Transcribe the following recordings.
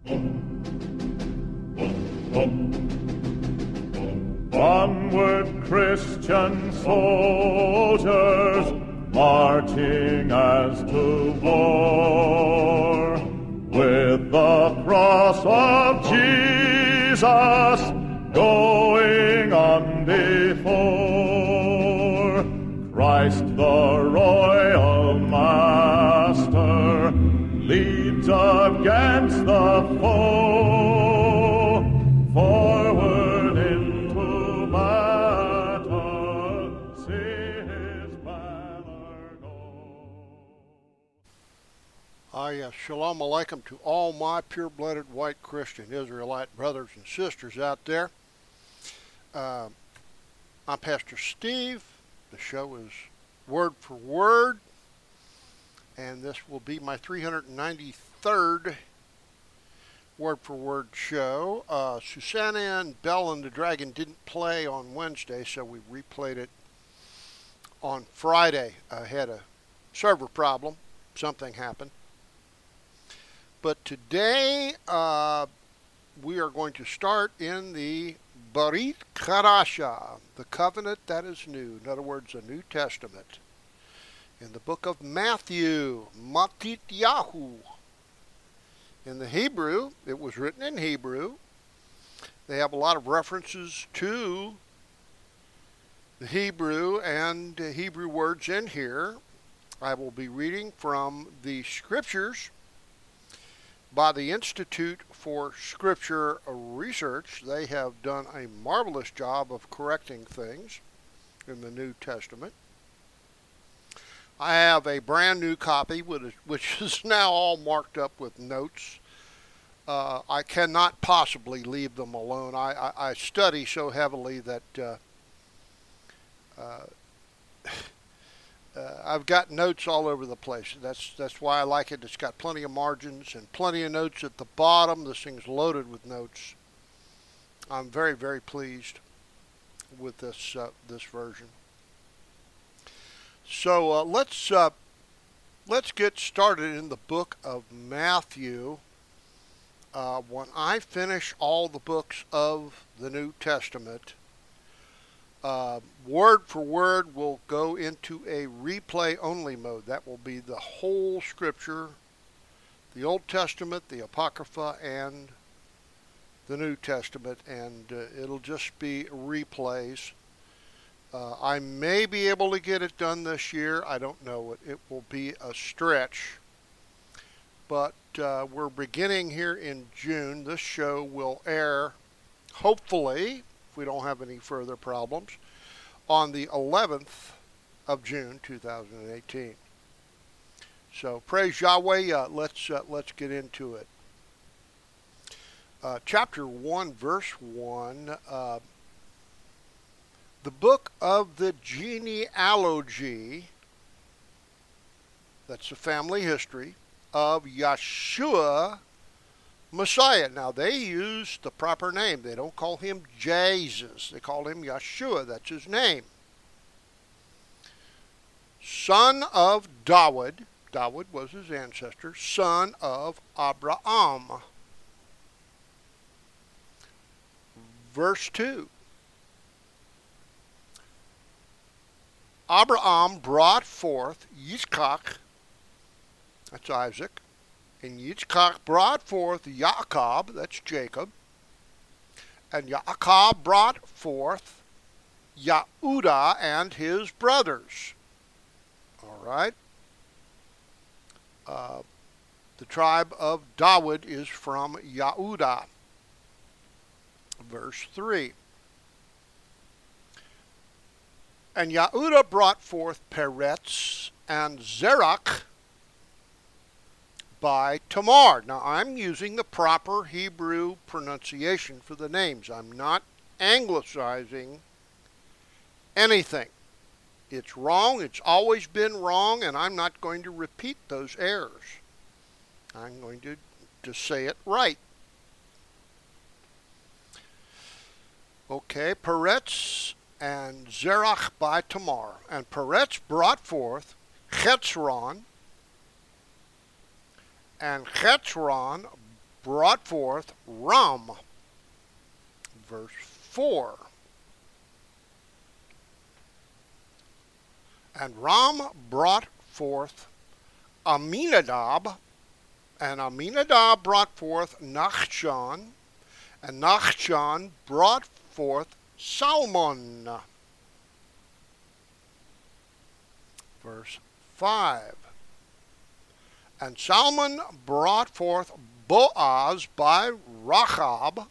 Onward, Christian soldiers, marching as to war, with the cross of Jesus going on before. Christ the royal master leads against the foe, forward into battle, see his banner go. Shalom Aleichem to all my pure-blooded white Christian Israelite brothers and sisters out there. I'm Pastor Steve. The show is Word for Word, and this will be my 393rd Word for Word show. Susanna and Bell and the Dragon didn't play on Wednesday, so we replayed it on Friday. I had a server problem. Something happened. But today we are going to start in the Brit Chadasha, the covenant that is new. In other words, a New Testament. In the book of Matthew, Matityahu. In the Hebrew, it was written in Hebrew. They have a lot of references to the Hebrew and Hebrew words in here. I will be reading from the scriptures by the Institute for Scripture Research. They have done a marvelous job of correcting things in the New Testament. I have a brand new copy which is now all marked up with notes. I cannot possibly leave them alone. I study so heavily that I've got notes all over the place. That's why I like it. It's got plenty of margins and plenty of notes at the bottom. This thing's loaded with notes. I'm very, very pleased with this version. So let's get started in the book of Matthew. When I finish all the books of the New Testament, word for word will go into a replay only mode. That will be the whole scripture, the Old Testament, the Apocrypha, and the New Testament, and it'll just be replays. I may be able to get it done this year. I don't know. It will be a stretch. But we're beginning here in June. This show will air, hopefully, if we don't have any further problems, on the 11th of June 2018. So praise Yahweh. Let's get into it. Chapter 1, verse 1. The book of the genealogy, that's the family history, of Yeshua Messiah. Now, they use the proper name. They don't call him Jesus. They call him Yeshua. That's his name. Son of Dawid. Dawid was his ancestor. Son of Abraham. Verse 2. Abraham brought forth Yitzchak, that's Isaac, and Yitzchak brought forth Yaakov, that's Jacob, and Yaakov brought forth Yehudah and his brothers. All right. The tribe of Dawid is from Yehudah. Verse 3. And Yehudah brought forth Peretz and Zerach by Tamar. Now, I'm using the proper Hebrew pronunciation for the names. I'm not anglicizing anything. It's wrong. It's always been wrong, and I'm not going to repeat those errors. I'm going to say it right. Okay, Peretz and Zerach by Tamar. And Peretz brought forth Chetzron, and Chetzron brought forth Ram. Verse 4. And Ram brought forth Aminadab, and Aminadab brought forth Nachshon, and Nachshon brought forth Salmon. Verse 5. And Salmon brought forth Boaz by Rahab,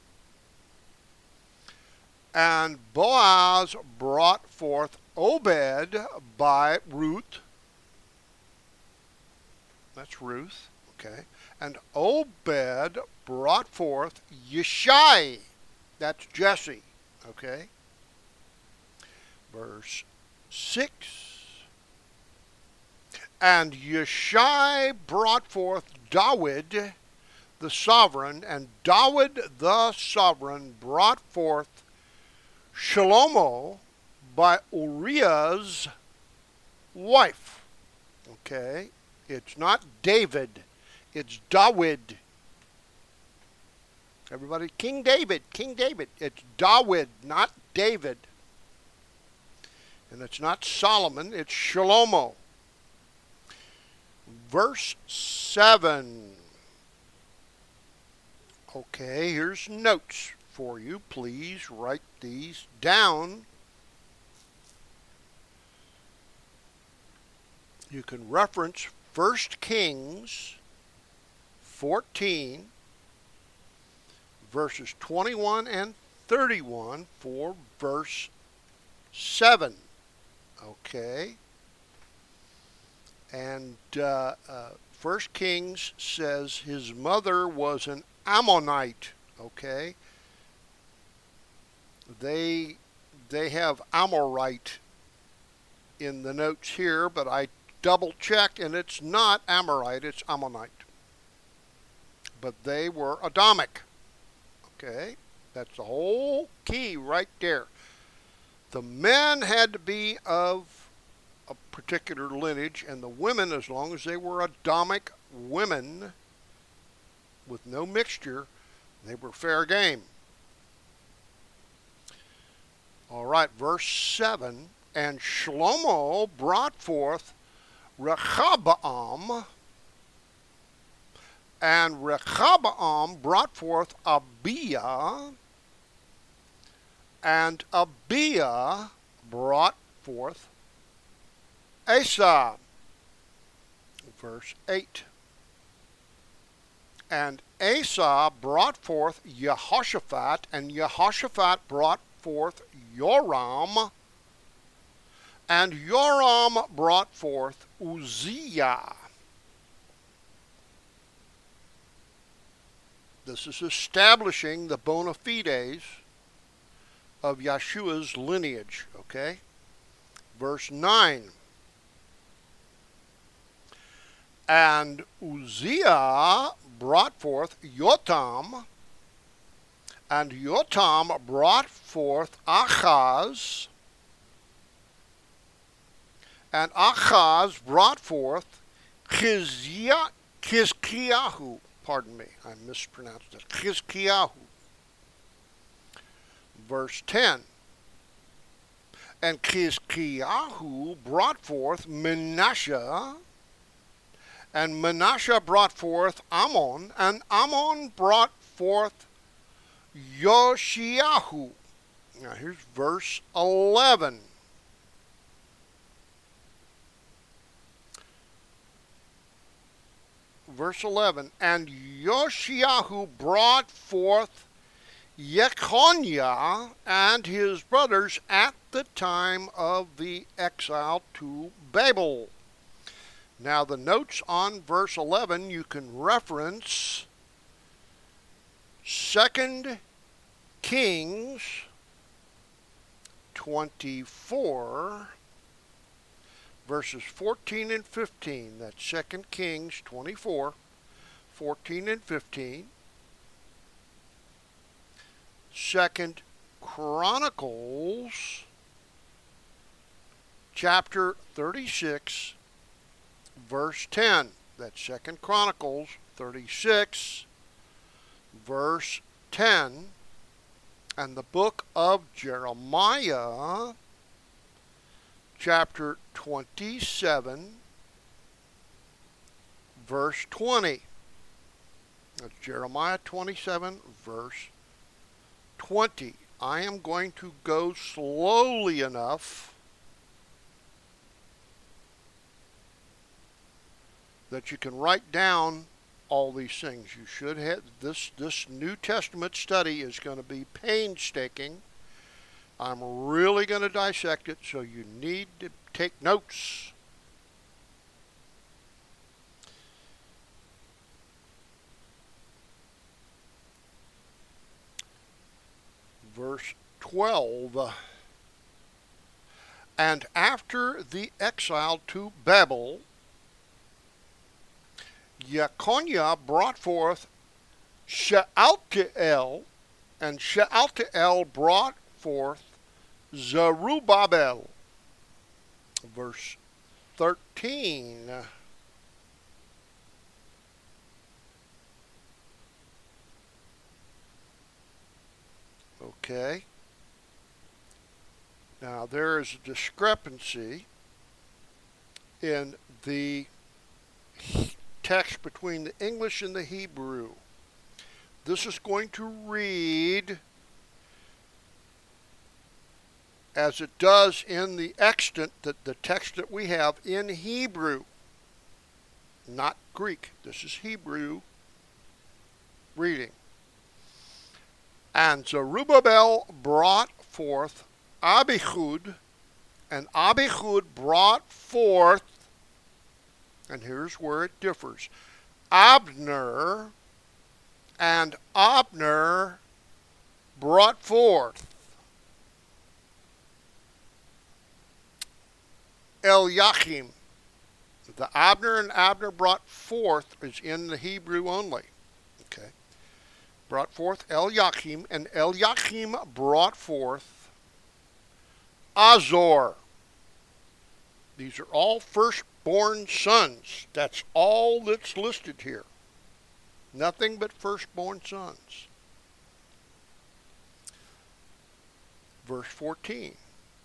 and Boaz brought forth Obed by Ruth. That's Ruth, okay. And Obed brought forth Yeshai. That's Jesse, okay. Verse 6. And Yeshai brought forth Dawid the sovereign, and Dawid the sovereign brought forth Shlomo by Uriah's wife. Okay, it's not David, it's Dawid. Everybody, King David. It's Dawid, not David. And it's not Solomon, it's Shlomo. Verse 7. Okay, here's notes for you. Please write these down. You can reference 1 Kings 14, verses 21 and 31 for verse 7. Okay. And 1 Kings says his mother was an Ammonite. Okay. They have Amorite in the notes here, but I double checked and it's not Amorite, it's Ammonite. But they were Adamic. Okay. That's the whole key right there. The men had to be of a particular lineage, and the women, as long as they were Adamic women with no mixture, they were fair game. All right, verse 7. And Shlomo brought forth Rehoboam, and Rehoboam brought forth Abiah, and Abiah brought forth Asa. Verse 8. And Asa brought forth Jehoshaphat, and Jehoshaphat brought forth Joram, and Joram brought forth Uzziah. This is establishing the bona fides of Yeshua's lineage, okay? Verse 9. And Uzziah brought forth Jotam, and Jotam brought forth Achaz, and Achaz brought forth Chizkiyahu. Pardon me, I mispronounced it. Chizkiyahu. Verse 10. And Chizkiyahu brought forth Manasseh, and Manasseh brought forth Ammon, and Ammon brought forth Yoshiyahu. Now here's verse 11. Verse 11. And Yoshiyahu brought forth Jeconiah and his brothers at the time of the exile to Babel. Now the notes on verse 11, you can reference 2 Kings 24, verses 14 and 15. That's 2 Kings 24, 14 and 15. 2 Chronicles chapter 36, verse 10. That's 2 Chronicles 36, verse 10, and the book of Jeremiah, chapter 27, verse 20. That's Jeremiah 27, verse 20. I am going to go slowly enough that you can write down all these things. You should have this New Testament study is going to be painstaking. I'm really going to dissect it, so you need to take notes. Verse 12. And after the exile to Babel, Jeconiah brought forth Shealtiel, and Shealtiel brought forth Zerubbabel. Verse 13. Okay. Now there is a discrepancy in the text between the English and the Hebrew. This is going to read as it does in the extant, the text that we have in Hebrew, not Greek. This is Hebrew reading. And Zerubbabel brought forth Abihud, and Abihud brought forth, and here's where it differs, Abner, and Abner brought forth Eliakim. The Abner and Abner brought forth is in the Hebrew only. Okay. Brought forth Eliakim, and Eliakim brought forth Azor. These are all firstborn sons. That's all that's listed here. Nothing but firstborn sons. Verse 14.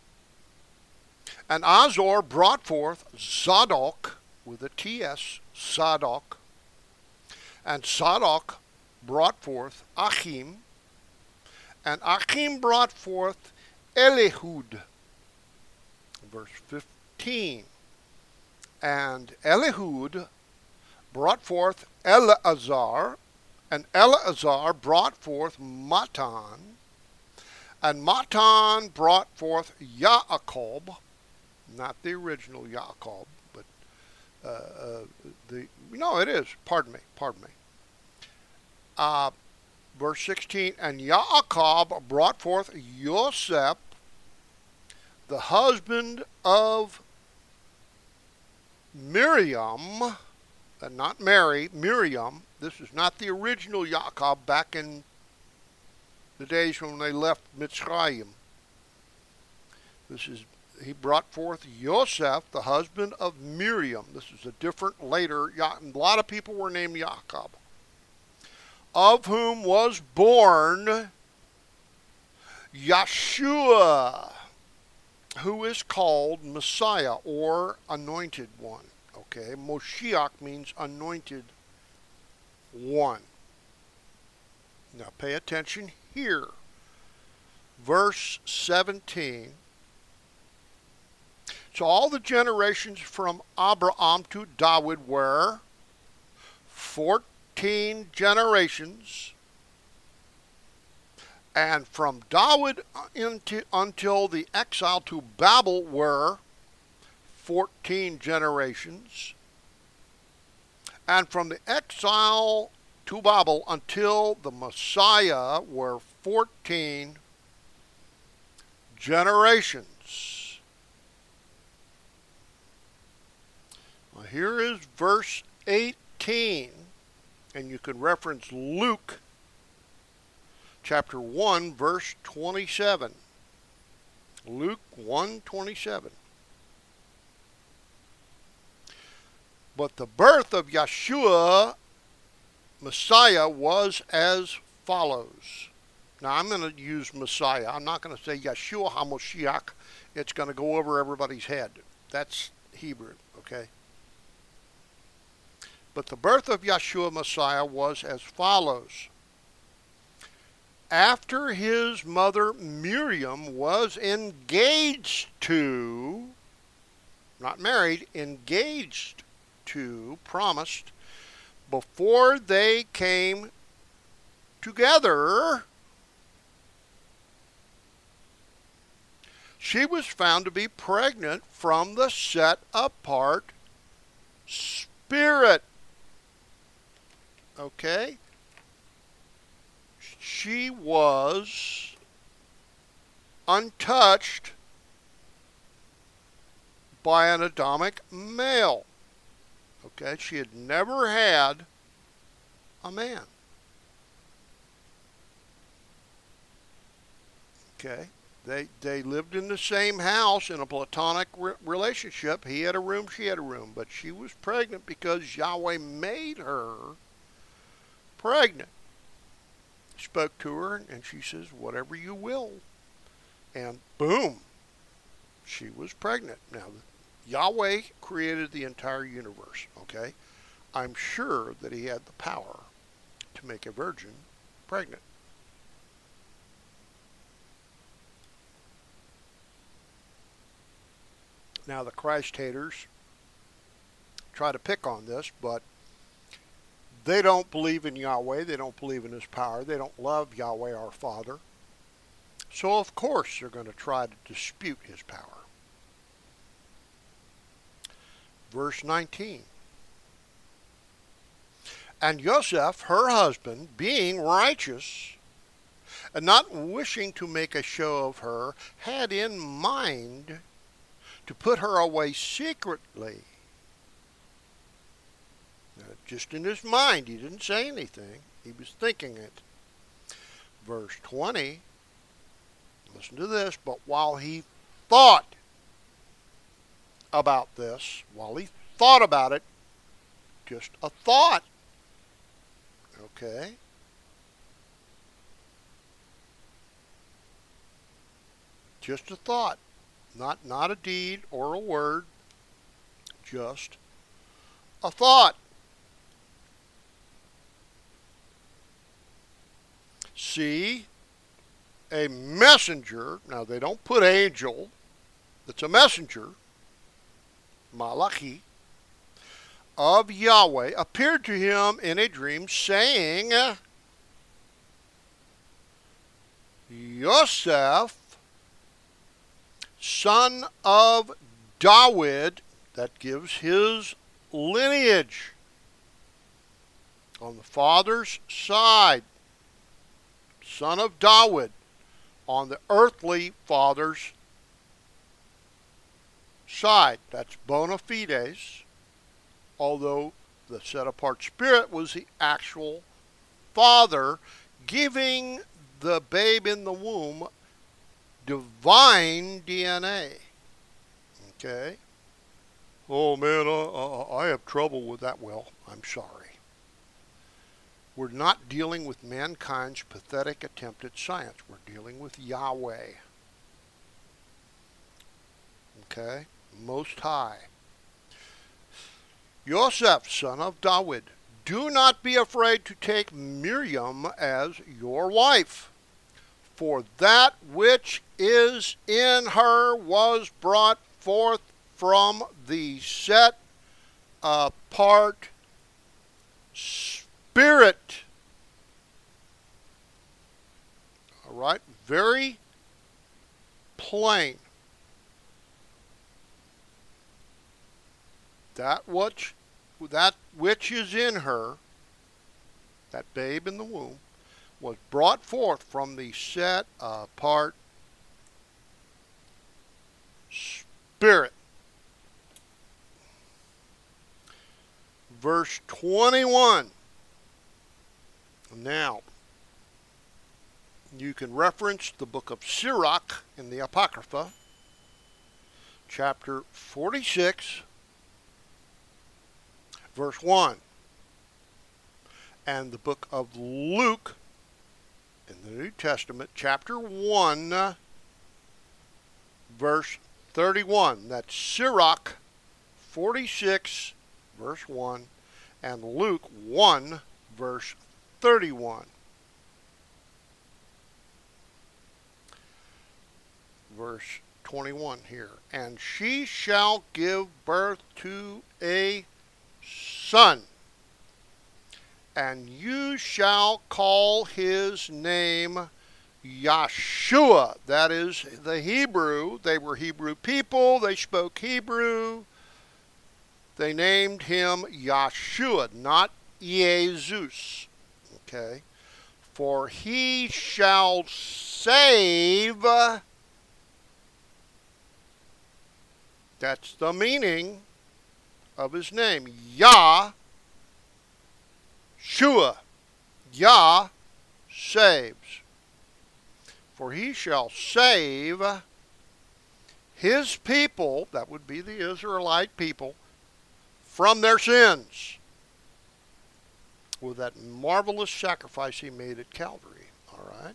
And Azor brought forth Zadok, with a T-S, Zadok. And Zadok brought forth Achim. And Achim brought forth Elihud. Verse 15. And Elihud brought forth Eleazar, and Eleazar brought forth Matan, and Matan brought forth Yaakov, not the original Yaakov, but it is, pardon me. Verse 16, and Yaakov brought forth Yosef, the husband of Miriam, not Mary, Miriam. This is not the original Yaakov back in the days when they left Mitzrayim. He brought forth Yosef, the husband of Miriam. This is a different later, a lot of people were named Yaakov, of whom was born Yeshua, who is called Messiah or Anointed One. Okay, Moshiach means Anointed One. Now pay attention here. Verse 17. So all the generations from Abraham to David were 14 generations. And from David until the exile to Babel were 14 generations. And from the exile to Babel until the Messiah were 14 generations. Well, here is verse 18, and you can reference Luke chapter 1, verse 27. Luke 1:27. But the birth of Yeshua Messiah was as follows. Now I'm going to use Messiah. I'm not going to say Yeshua HaMoshiach. It's going to go over everybody's head. That's Hebrew, okay? But the birth of Yeshua Messiah was as follows. After his mother Miriam was engaged to, not married, engaged to, promised, before they came together, she was found to be pregnant from the set apart Spirit. Okay? She was untouched by an Adamic male. Okay? She had never had a man. Okay? They lived in the same house in a platonic relationship. He had a room, she had a room. But she was pregnant because Yahweh made her pregnant. Spoke to her, and she says, whatever you will. And boom, she was pregnant. Now, Yahweh created the entire universe, okay? I'm sure that he had the power to make a virgin pregnant. Now, the Christ haters try to pick on this, but they don't believe in Yahweh. They don't believe in his power. They don't love Yahweh our Father. So, of course, they're going to try to dispute his power. Verse 19. And Joseph, her husband, being righteous, and not wishing to make a show of her, had in mind to put her away secretly. Now, just in his mind, he didn't say anything. He was thinking it. Verse 20, listen to this, but while he thought about this, just a thought, okay? Just a thought. Not a deed or a word, just a thought. See, a messenger, now they don't put angel, it's a messenger, Malachi, of Yahweh, appeared to him in a dream, saying, Yosef, son of David, that gives his lineage on the father's side, son of David, on the earthly father's side. That's bona fides, although the set-apart spirit was the actual father giving the babe in the womb divine DNA. Okay? Oh man, I have trouble with that. Well, I'm sorry. We're not dealing with mankind's pathetic attempt at science. We're dealing with Yahweh. Okay? Most High. Yosef, son of David, do not be afraid to take Miriam as your wife, for that which is in her was brought forth from the set apart Spirit. All right, very plain. That which is in her, that babe in the womb, was brought forth from the set apart Spirit. Verse 21. Now, you can reference the book of Sirach in the Apocrypha, chapter 46, verse 1. and the book of Luke in the New Testament, chapter 1, verse 31. That's Sirach 46, verse 1, and Luke 1, verse 31. Verse 21 here. And she shall give birth to a son, and you shall call his name Yeshua. That is the Hebrew. They were Hebrew people. They spoke Hebrew. They named him Yeshua, not Jesus. Okay. For he shall save. That's the meaning of his name. Yah, Shua. Yah saves. For he shall save his people, that would be the Israelite people, from their sins with that marvelous sacrifice he made at Calvary. All right?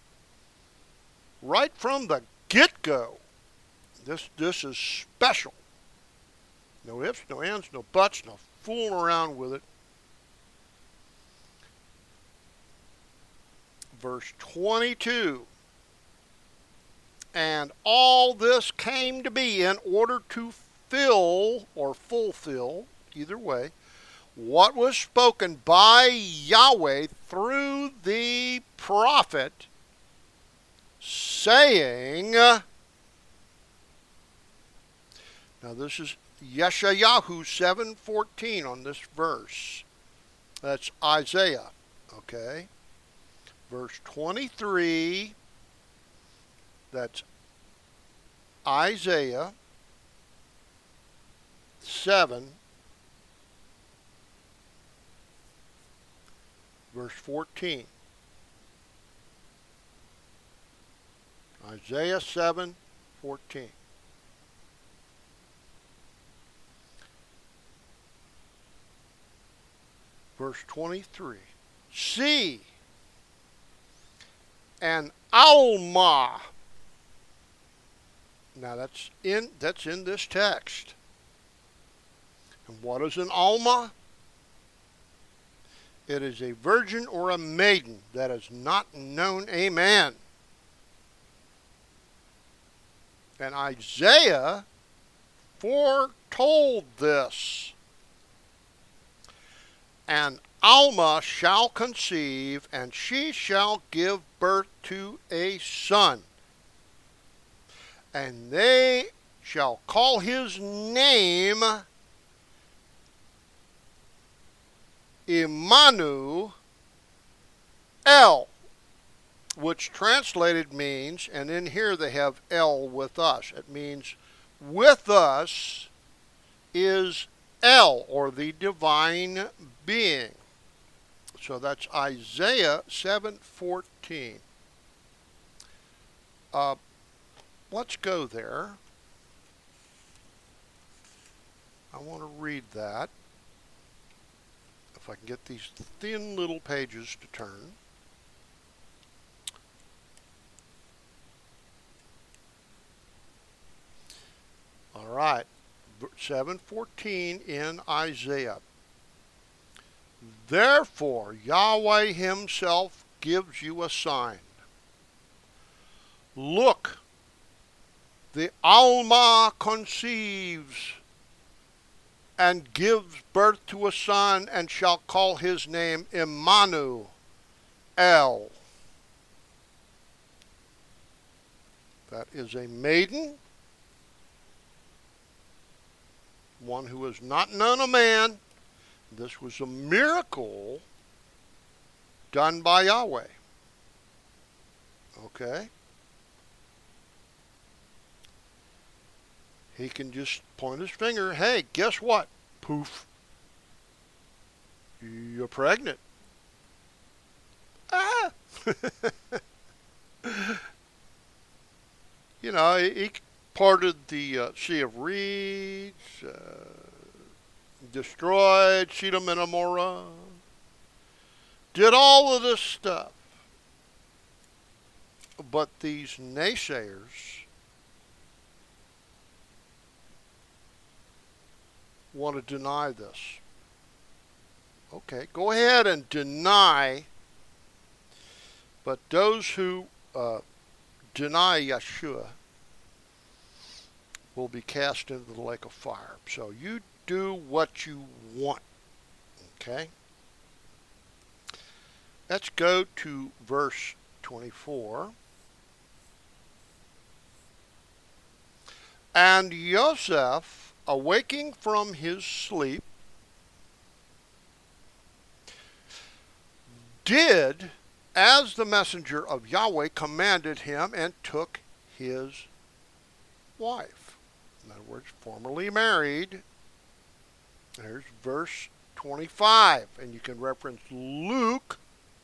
Right from the get-go, this is special. No ifs, no ands, no buts, no fooling around with it. Verse 22. And all this came to be in order to fill or fulfill, either way, what was spoken by Yahweh through the prophet, saying, now this is Yeshayahu 7:14 on this verse. That's Isaiah, okay? Verse 23, that's Isaiah 7, verse 14. Isaiah 7:14. Verse 23. See, an Alma. Now that's in this text. And what is an Alma? It is a virgin or a maiden that is not known a man. And Isaiah foretold this. And Alma shall conceive, and she shall give birth to a son. And they shall call his name Immanuel, which translated means, and in here they have El with us. It means with us is El, or the divine being. So that's Isaiah 7:14. Let's go there. I want to read that. If I can get these thin little pages to turn. All right. 7:14 in Isaiah. Therefore, Yahweh himself gives you a sign. Look, the Alma conceives and gives birth to a son, and shall call his name Immanuel. That is a maiden, one who is not known a man. This was a miracle done by Yahweh. Okay? He can just point his finger, hey, guess what? Poof. You're pregnant. Ah! You know, he parted the Sea of Reeds, destroyed Sodom and Gomorrah, did all of this stuff. But these naysayers want to deny this. Okay, go ahead and deny, but those who deny Yeshua will be cast into the lake of fire. So you do what you want, okay? Let's go to verse 24. And Joseph, awaking from his sleep, did as the messenger of Yahweh commanded him, and took his wife. In other words, formerly married. There's verse 25, and you can reference Luke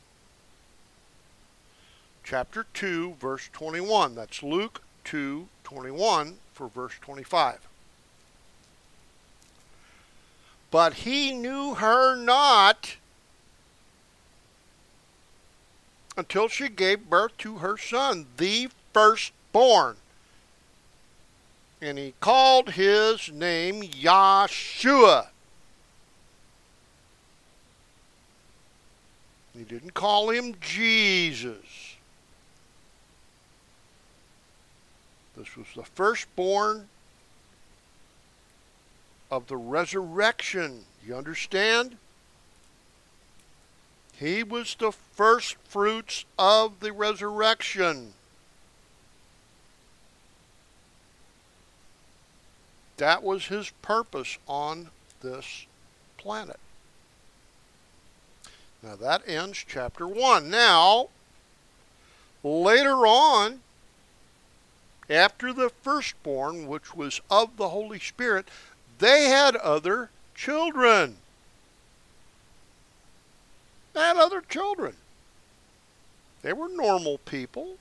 chapter 2, verse 21. That's Luke 2:21 for verse 25. But he knew her not until she gave birth to her son, the firstborn. And he called his name Yahshua. He didn't call him Jesus. This was the firstborn of the resurrection. You understand? He was the first fruits of the resurrection. That was his purpose on this planet. Now that ends chapter 1. Now, later on, after the firstborn, which was of the Holy Spirit, they had other children. They had other children. They were normal people.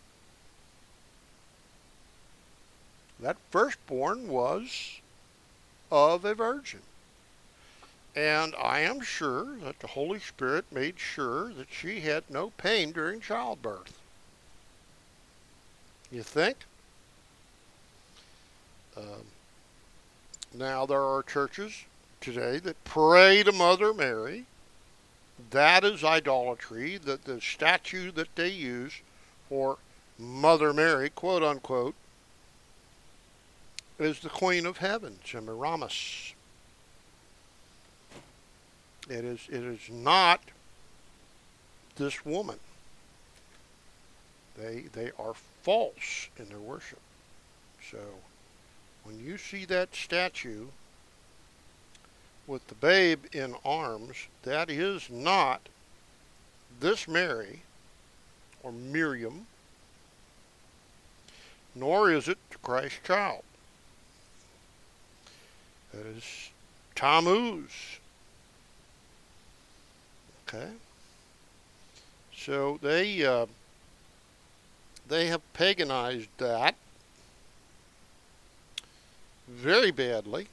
That firstborn was of a virgin. And I am sure that the Holy Spirit made sure that she had no pain during childbirth. You think? Now there are churches today that pray to Mother Mary. That is idolatry. That the statue that they use for Mother Mary, quote unquote, is the Queen of Heaven, Semiramis. It is not this woman. They are false in their worship. So when you see that statue with the babe in arms, that is not this Mary or Miriam, nor is it the Christ child. That is Tammuz. Okay? So they have paganized that very badly.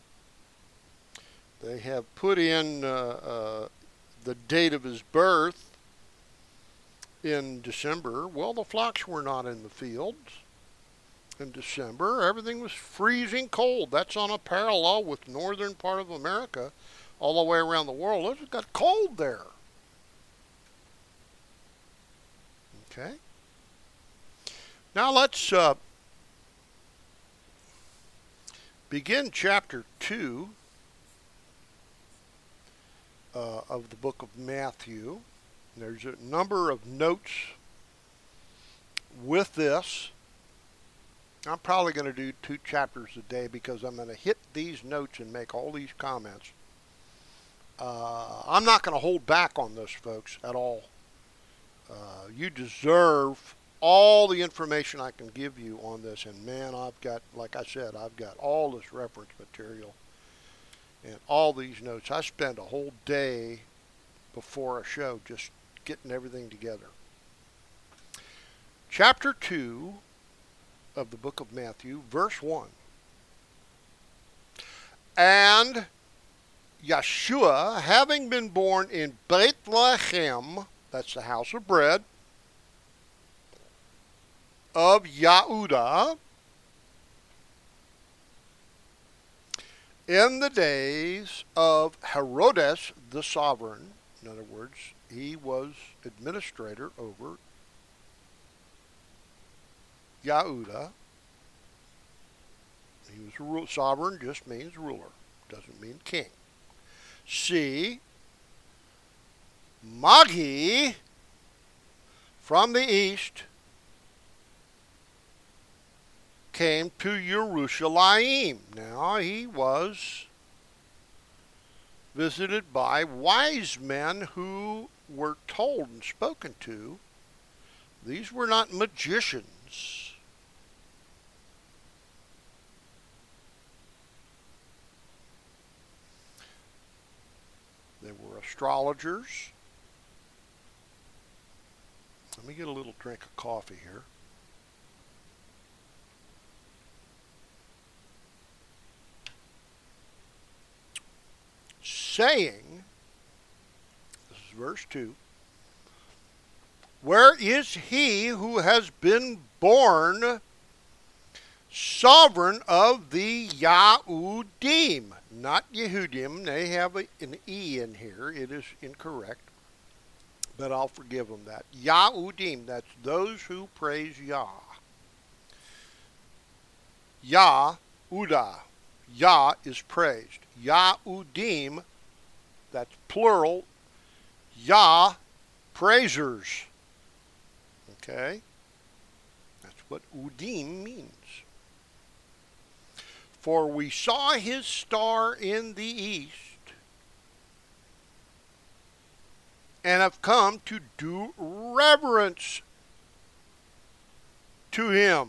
They have put in the date of his birth in December. Well, the flocks were not in the fields in December. Everything was freezing cold. That's on a parallel with northern part of America all the way around the world. It got cold there. Okay. Now let's begin chapter 2 of the book of Matthew. There's a number of notes with this. I'm probably going to do 2 chapters a day because I'm going to hit these notes and make all these comments. I'm not going to hold back on this, folks, at all. You deserve all the information I can give you on this. And man, I've got, like I said, I've got all this reference material and all these notes. I spend a whole day before a show just getting everything together. Chapter 2 of the book of Matthew, verse 1. And Yeshua, having been born in Bethlehem that's the house of bread, of Yehuda, in the days of Herodes the sovereign. In other words, he was administrator over Yehuda. He was sovereign, just means ruler, doesn't mean king. C. Magi, from the east, came to Jerusalem. Now he was visited by wise men who were told and spoken to. These were not magicians. They were astrologers. Let me get a little drink of coffee here. Saying, this is verse 2, where is he who has been born sovereign of the Yahudim? Not Yehudim. They have an E in here. It is incorrect, but I'll forgive them that. Yahudim, that's those who praise Yah. Yahuda. Yah is praised. Yahudim, that's plural. Yah, praisers. Okay? That's what Udim means. For we saw his star in the east, and have come to do reverence to him.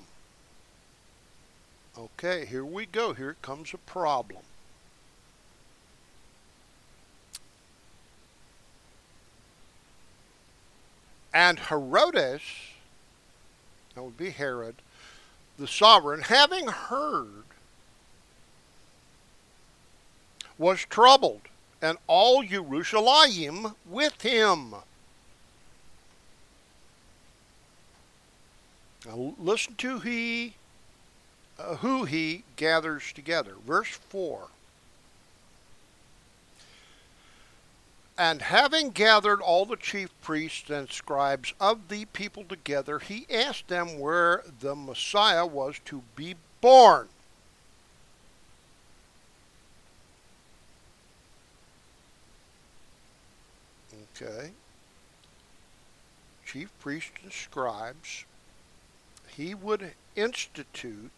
Okay, here we go. Here comes a problem. And Herodes, that would be Herod, the sovereign, having heard, was troubled, and all Jerusalem with him. Now listen to who he gathers together. Verse 4. And having gathered all the chief priests and scribes of the people together, he asked them where the Messiah was to be born. Okay. Chief priests and scribes, he would institute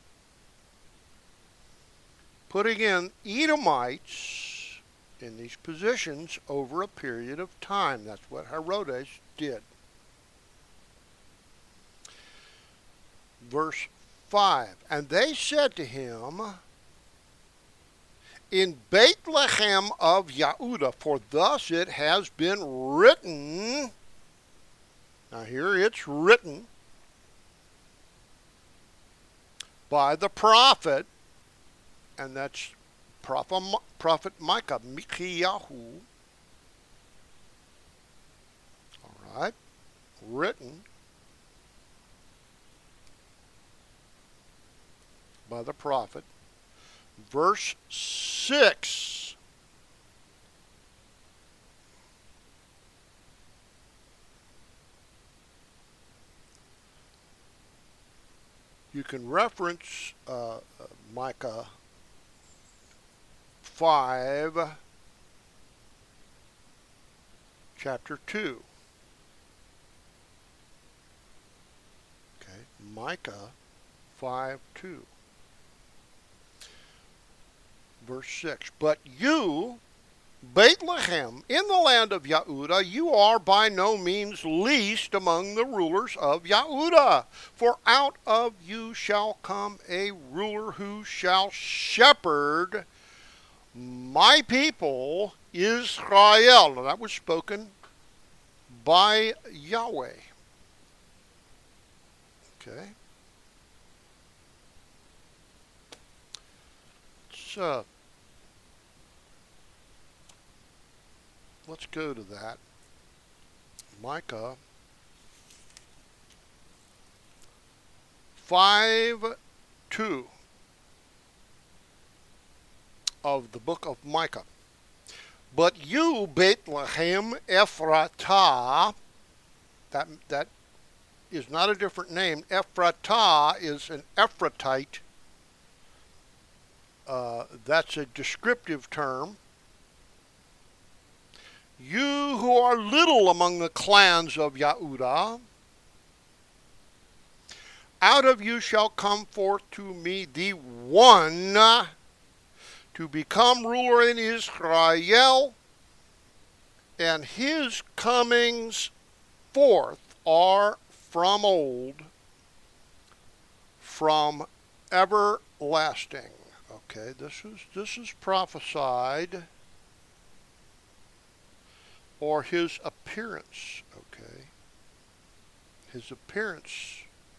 putting in Edomites in these positions over a period of time. That's what Herodes did. Verse 5, and they said to him, in Bethlehem of Yehuda, for thus it has been written. Now here it's written by the prophet, and that's prophet Micah, Michiyahu. All right, written by the prophet. Verse 6. You can reference Micah 5, chapter 2. Okay, Micah 5:2. Verse 6, but you, Bethlehem, in the land of Yehuda, you are by no means least among the rulers of Yehuda. For out of you shall come a ruler who shall shepherd my people Israel. Now that was spoken by Yahweh. Okay. Let's go to that. Micah 5:2 of the book of Micah. But you, Bethlehem Ephratah, that is not a different name. Ephratah is an Ephratite. That's a descriptive term. You who are little among the clans of Yehudah, out of you shall come forth to me the one to become ruler in Israel, and his comings forth are from old, from everlasting. Okay, this is prophesied, or his appearance. Okay, his appearance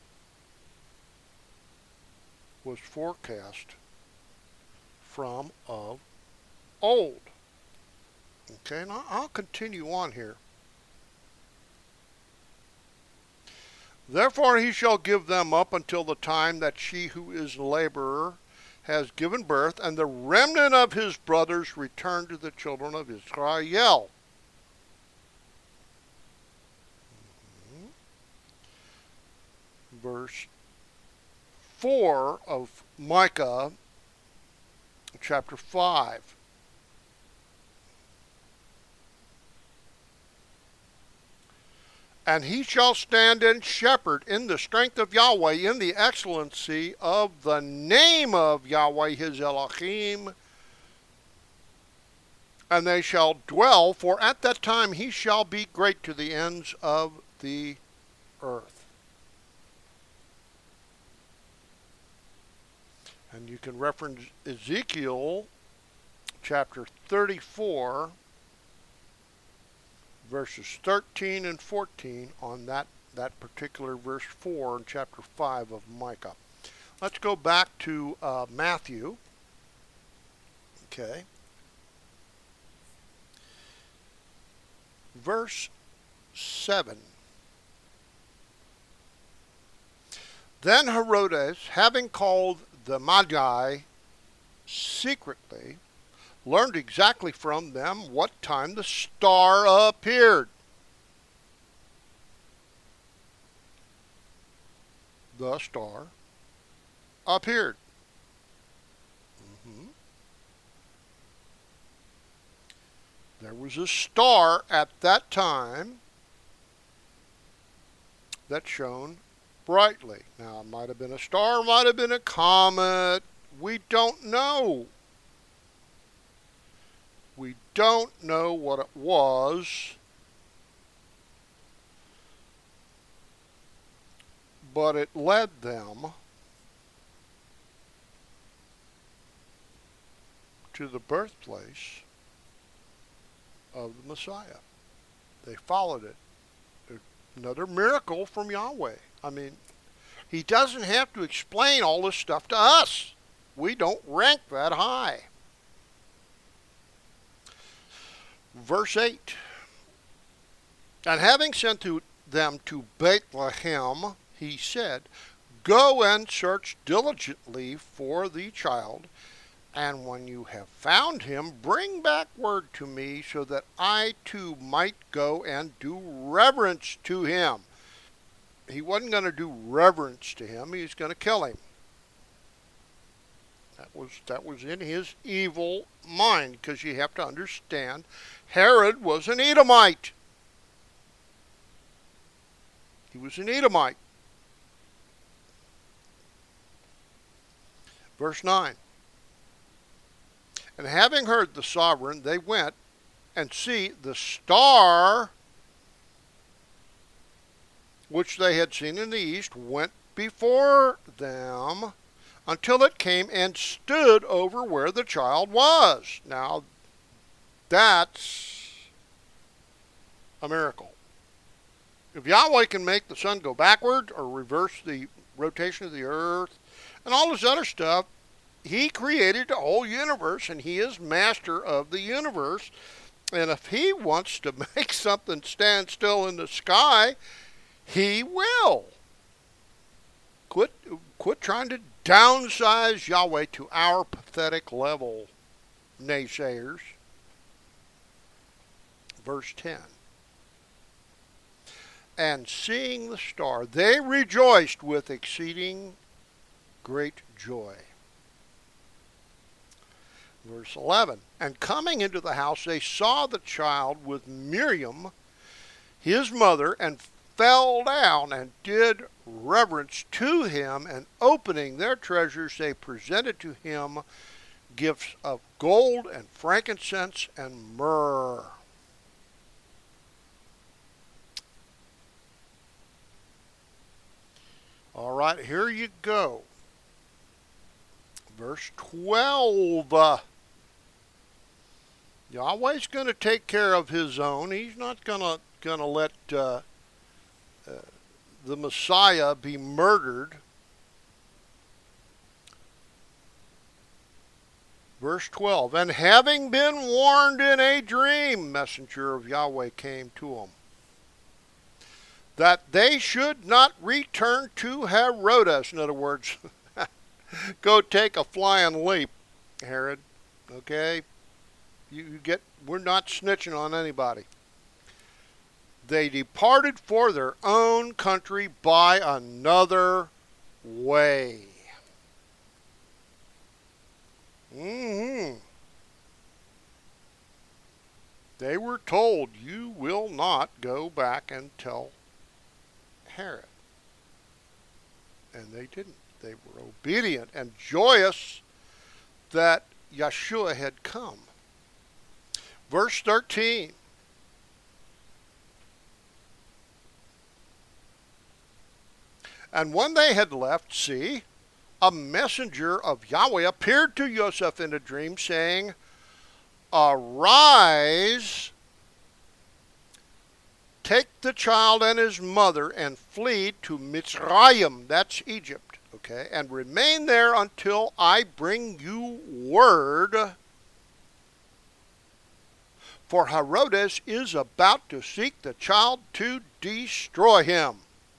was forecast from of old. Okay, and I'll continue on here. Therefore he shall give them up until the time that she who is laborer has given birth, and the remnant of his brothers return to the children of Israel. Verse 4 of Micah chapter 5. And he shall stand and shepherd in the strength of Yahweh, in the excellency of the name of Yahweh his Elohim. And they shall dwell, for at that time he shall be great to the ends of the earth. And you can reference Ezekiel chapter 34, verses 13 and 14 on that particular verse 4 in chapter 5 of Micah. Let's go back to Matthew. Okay. Verse 7. Then Herodes, having called the Magi secretly, learned exactly from them what time the star appeared. The star appeared. There was a star at that time that shone brightly. Now, it might have been a star, might have been a comet. We don't know. We don't know what it was, but it led them to the birthplace of the Messiah. They followed it. Another miracle from Yahweh. I mean, he doesn't have to explain all this stuff to us. We don't rank that high. Verse 8. And having sent them to Bethlehem, he said, Go and search diligently for the child, and when you have found him, bring back word to me, so that I too might go and do reverence to him. He wasn't going to do reverence to him. He was going to kill him. That was in his evil mind, because you have to understand, Herod was an Edomite. He was an Edomite. Verse 9. And having heard the sovereign, they went, and see, the star which they had seen in the east went before them until it came and stood over where the child was. Now, that's a miracle. If Yahweh can make the sun go backward or reverse the rotation of the earth and all this other stuff, he created the whole universe, and he is master of the universe. And if he wants to make something stand still in the sky, he will. Quit trying to downsize Yahweh to our pathetic level, naysayers. Verse 10. And seeing the star, they rejoiced with exceeding great joy. Verse 11. And coming into the house, they saw the child with Miriam, his mother, and fell down and did reverence to him, and opening their treasures, they presented to him gifts of gold and frankincense and myrrh. All right, here you go. Verse 12. Yahweh's going to take care of his own. He's not going to let the Messiah be murdered. Verse 12. And having been warned in a dream, messenger of Yahweh came to him, that they should not return to Herodes. In other words, go take a flying leap, Herod. Okay? We're not snitching on anybody. They departed for their own country by another way. They were told, you will not go back and tell Herod. And they didn't. They were obedient and joyous that Yeshua had come. Verse 13. And when they had left, see, a messenger of Yahweh appeared to Joseph in a dream, saying, Arise, take the child and his mother, and flee to Mitzrayim, that's Egypt, okay, and remain there until I bring you word, for Herodes is about to seek the child to destroy him.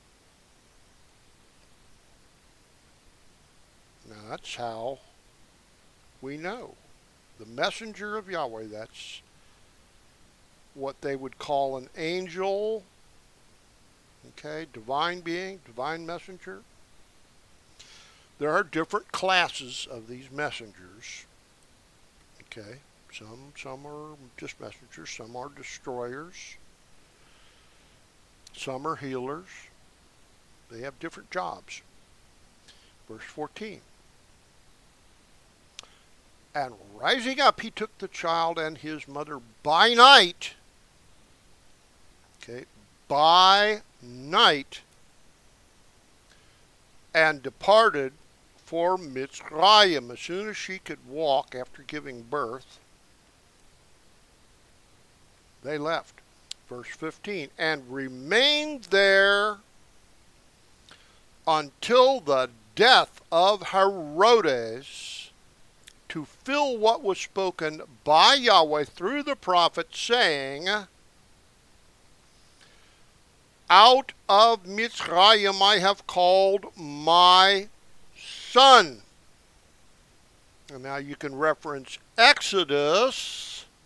Now that's how we know. The messenger of Yahweh, that's what they would call an angel, okay, divine being, divine messenger. There are different classes of these messengers, okay. Some are just messengers, some are destroyers, some are healers. They have different jobs. Verse 14. And rising up, he took the child and his mother by night, okay, by night, and departed for Mitzrayim. As soon as she could walk after giving birth, they left. Verse 15. And remained there until the death of Herodes, to fill what was spoken by Yahweh through the prophet, saying, Out of Mitzrayim I have called my son. And now you can reference Exodus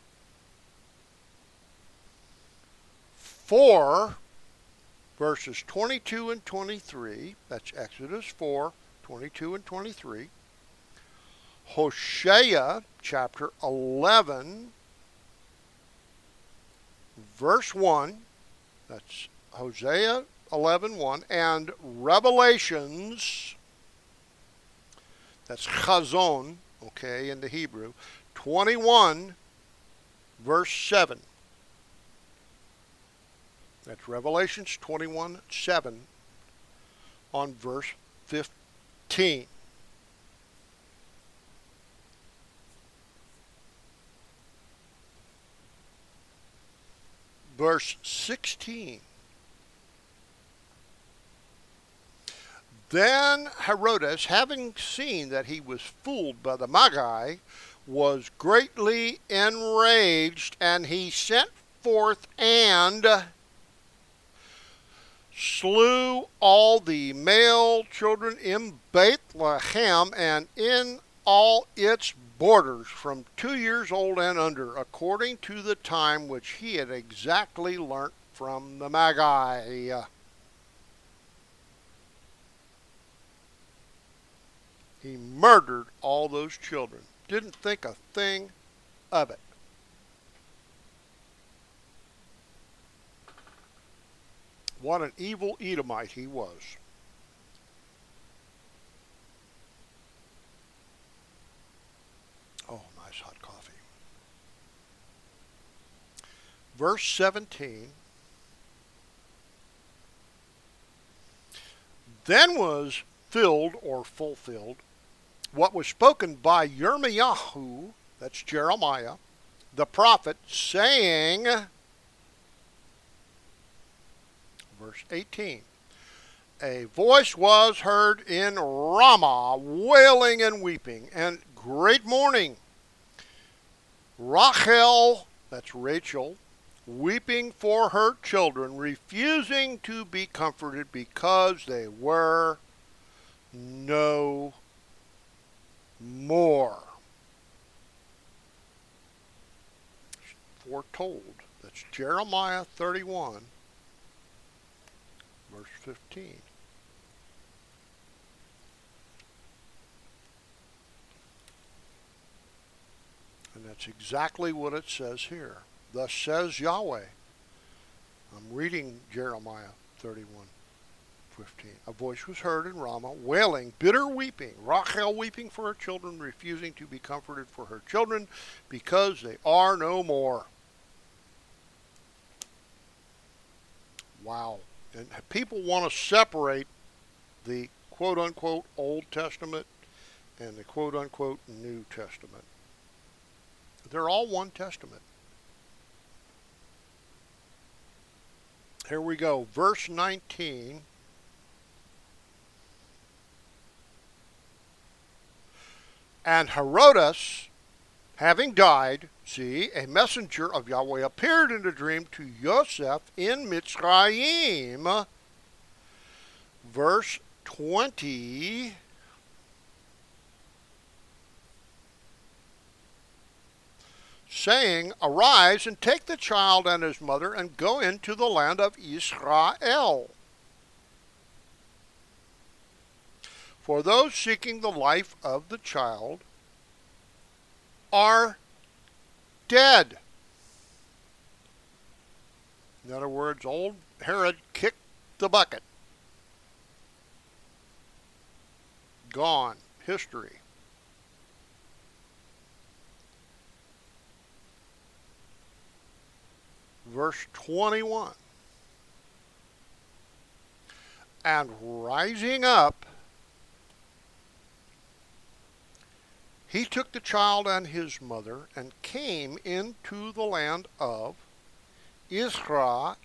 4, verses 22 and 23. That's Exodus 4, 22 and 23. Hosea chapter 11, verse 1. That's Hosea 11:1, and Revelations, that's Chazon, okay, in the Hebrew, 21, verse 7. That's Revelations 21:7 on verse 15. Verse 16. Then Herodes, having seen that he was fooled by the Magi, was greatly enraged, and he sent forth and slew all the male children in Bethlehem and in all its borders from 2 years old and under, according to the time which he had exactly learnt from the Magi. He murdered all those children. Didn't think a thing of it. What an evil Edomite he was. Oh, nice hot coffee. Verse 17. Then was filled or fulfilled what was spoken by Yirmiyahu, that's Jeremiah, the prophet, saying, verse 18, a voice was heard in Ramah, wailing and weeping, and great mourning. Rachel, that's Rachel, weeping for her children, refusing to be comforted because they were no more. Foretold. That's Jeremiah 31, verse 15. And that's exactly what it says here. Thus says Yahweh. I'm reading Jeremiah 31:15. A voice was heard in Ramah, wailing, bitter weeping, Rachel weeping for her children, refusing to be comforted for her children, because they are no more. Wow. And people want to separate the quote-unquote Old Testament and the quote-unquote New Testament. They're all one testament. Here we go. Verse 19. And Herodas, having died, see, a messenger of Yahweh appeared in a dream to Yosef in Mitzrayim. Verse 20. Saying, arise and take the child and his mother and go into the land of Israel. For those seeking the life of the child are dead. In other words, old Herod kicked the bucket. Gone. History. Verse 21. And rising up, he took the child and his mother and came into the land of Israel.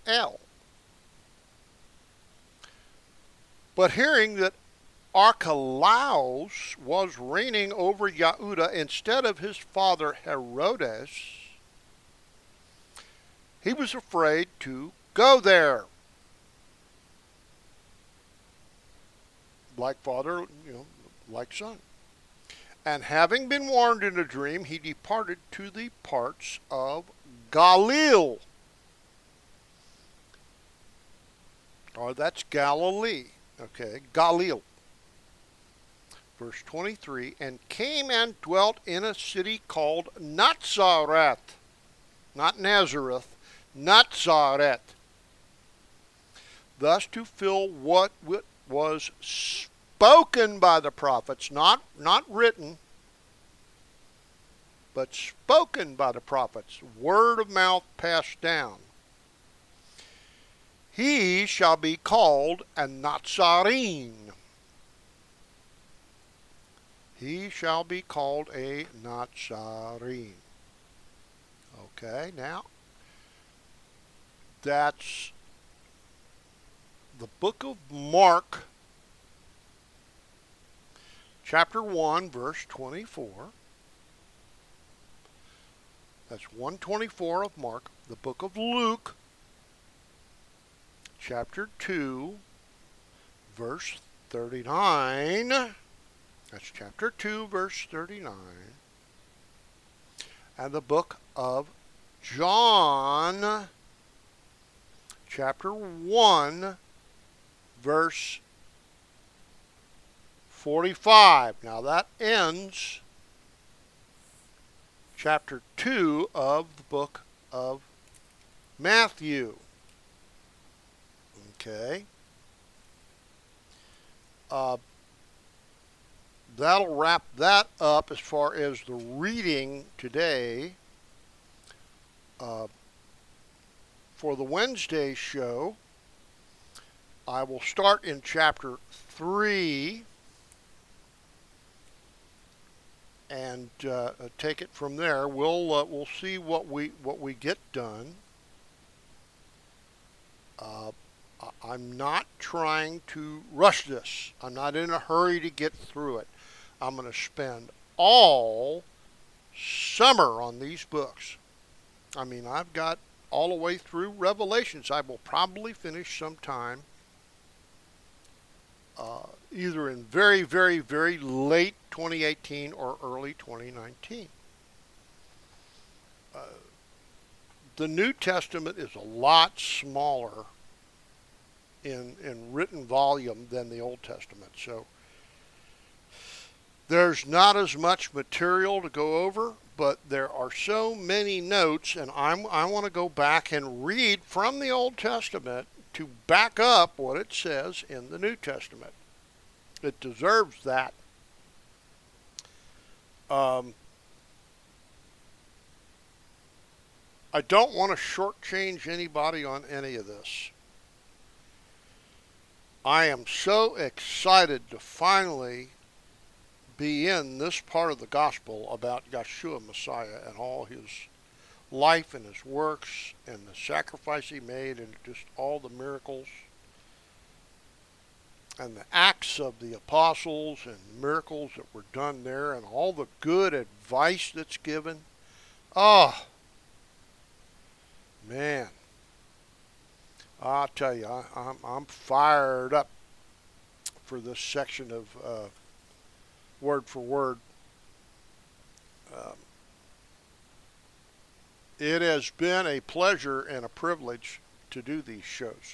But hearing that Archelaus was reigning over Yehuda instead of his father Herodes, he was afraid to go there. Like father, like son. And having been warned in a dream, he departed to the parts of Galilee. Or that's Galilee. Okay, Galilee. Verse 23, and came and dwelt in a city called Nazareth. Not Nazareth. Nazareth. Thus to fill what was spoken by the prophets, not written, but spoken by the prophets, word of mouth passed down. He shall be called a Nazarene. He shall be called a Nazarene. Okay, now that's the book of Mark, chapter 1, verse 24. That's 124 of Mark, the book of Luke, chapter 2, verse 39. That's chapter 2, verse 39. And the book of John, chapter 1, verse 45. Now that ends chapter 2 of the book of Matthew. Okay. That'll wrap that up as far as the reading today. For the Wednesday show, I will start in chapter 3 and take it from there. We'll see what we get done. I'm not trying to rush this. I'm not in a hurry to get through it. I'm going to spend all summer on these books. I mean, I've got all the way through Revelations. I will probably finish sometime either in very, very, very late 2018 or early 2019. The New Testament is a lot smaller in written volume than the Old Testament. So there's not as much material to go over, but there are so many notes, and I want to go back and read from the Old Testament to back up what it says in the New Testament. It deserves that. I don't want to shortchange anybody on any of this. I am so excited to finally be in this part of the gospel about Yeshua Messiah and all his life and his works and the sacrifice he made and just all the miracles and the acts of the apostles and the miracles that were done there and all the good advice that's given. Oh, man. I'll tell you, I'm fired up for this section of word for word. It has been a pleasure and a privilege to do these shows.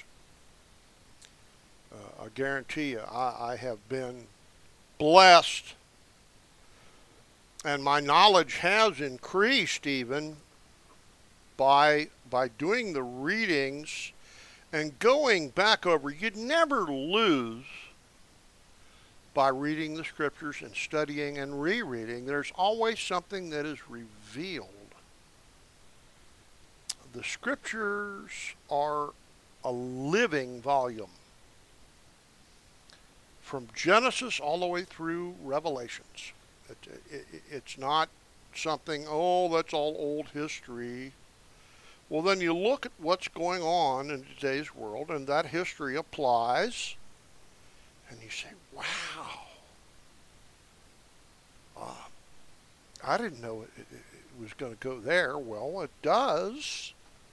I guarantee you, I have been blessed, and my knowledge has increased even by doing the readings and going back over. You'd never lose by reading the scriptures and studying and rereading. There's always something that is revealed. The scriptures are a living volume. From Genesis all the way through Revelations. It's not something, oh, that's all old history. Well, then you look at what's going on in today's world, and that history applies, and you say, wow, I didn't know it was going to go there. Well, it does.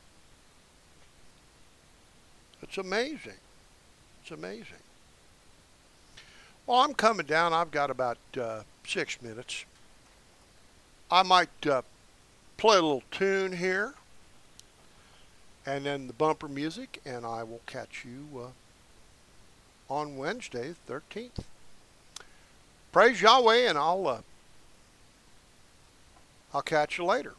It's amazing. It's amazing. Well, I'm coming down. I've got about 6 minutes. I might play a little tune here, and then the bumper music, and I will catch you on Wednesday, 13th. Praise Yahweh, and I'll catch you later.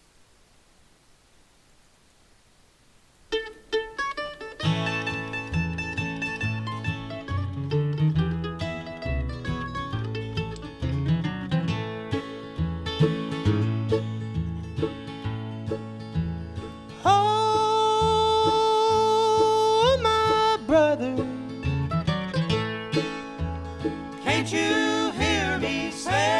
Can't you hear me say?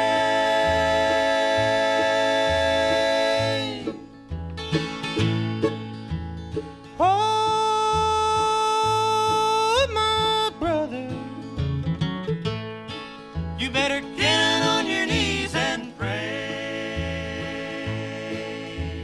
You better get on your knees and pray.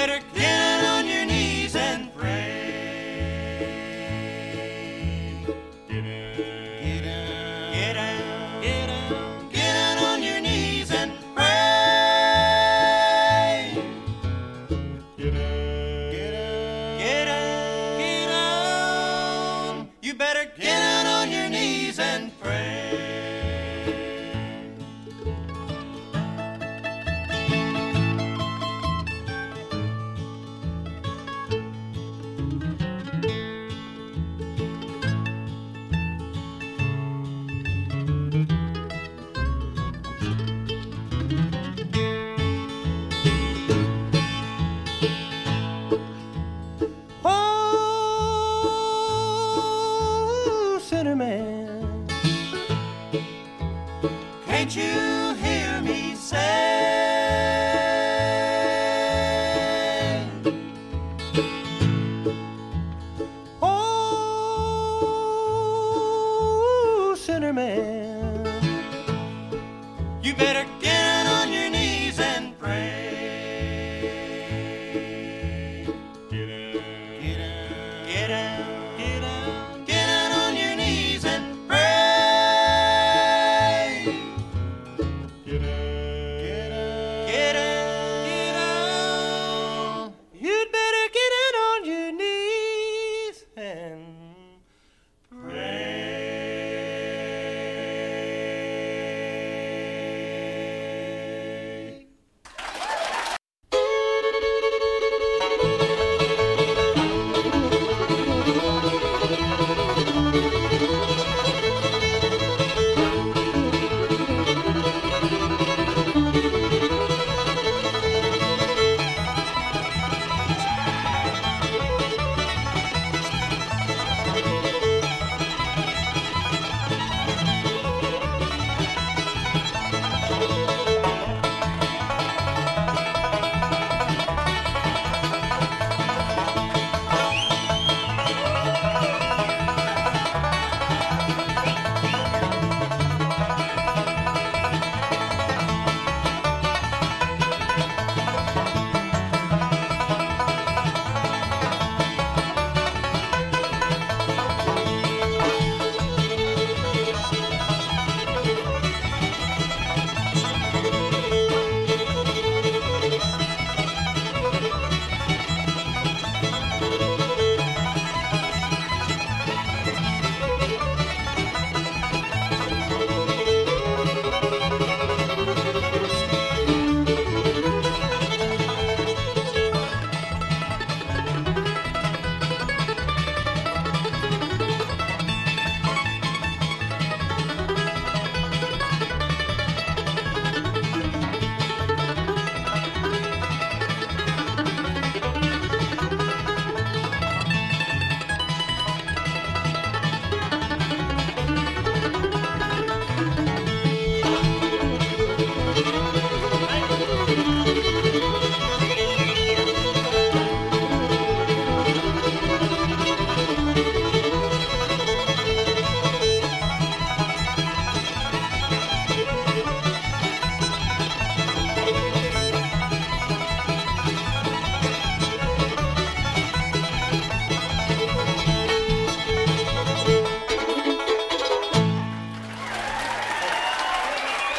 better get